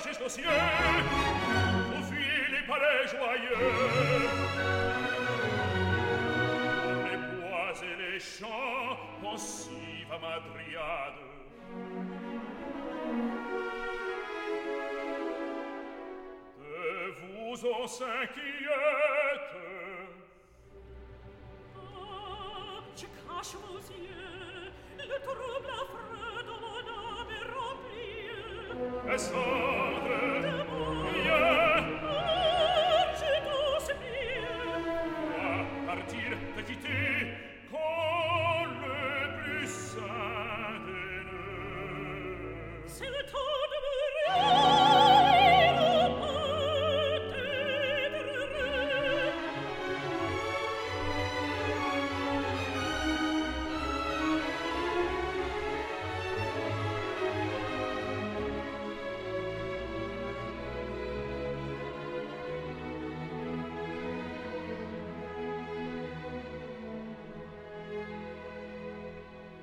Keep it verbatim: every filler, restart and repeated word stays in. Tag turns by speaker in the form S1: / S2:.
S1: jusqu'au ciel, vous fuyez les palais joyeux, les bois et les champs, pensive à ma dryade. De vous on s'inquiète.
S2: Ah, je cache vos yeux, le trouble affreux de mon âme est rempli.
S1: Et ça,